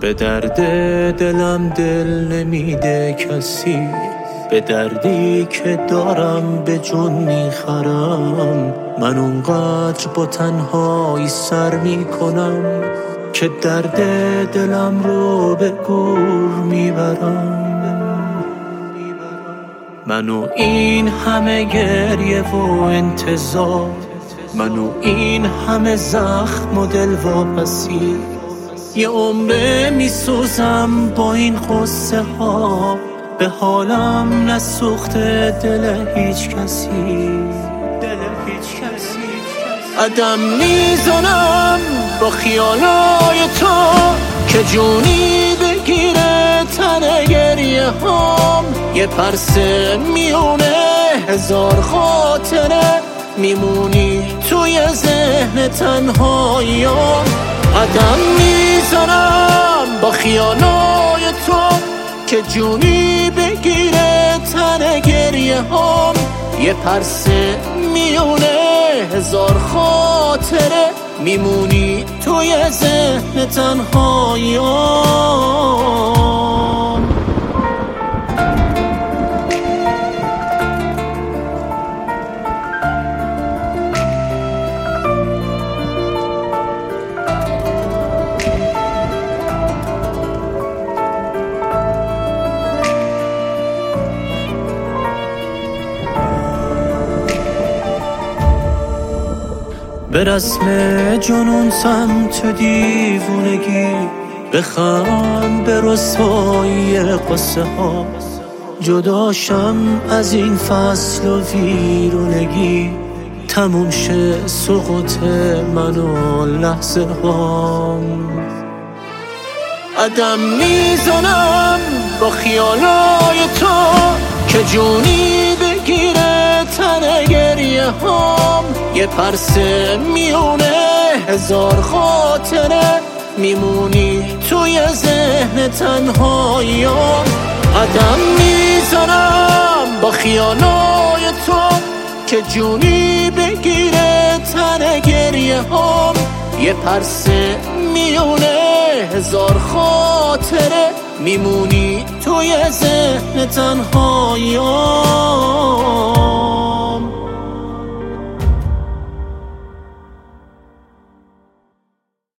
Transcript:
به درد دلم دل نمیده کسی، به دردی که دارم به جون میخرم. من اونقدر با تنهایی سر میکنم که درد دلم رو به گور میبرم. منو این همه گریه و انتظار، منو این همه زخم و دل واپسی، یه عمره میسوزم با این قصه ها، به حالم نسوخته دل هیچ کسی. عدم میزنم با خیالای تو که جونی بگیره تن گریه هم، یه پرسه میونه هزار خاطره، میمونی توی ذهن تنهاییام. عدم میزنم با خیالای تو که جونی بگیره تن گریه هم، یه پرسه میونه هزار خاطره، میمونی توی ذهن تنهاییام. به رسم جنون سمت دیوونگی، بخند به رسوایی قصه ها، جداشم از این فصل و ویرونگی، تموم شه سقوط من و لحظه هام. عدم میزنم با خیالای تو که جونی بگیره تن گریه هم، یه پرسه میونه هزار خاطره، میمونی توی ذهن تنهاییام. عدم میزنم با خیالای تو که جونی بگیره تن گریه هم، یه پرسه میونه هزار خاطره، میمونی توی ذهن تنهاییام.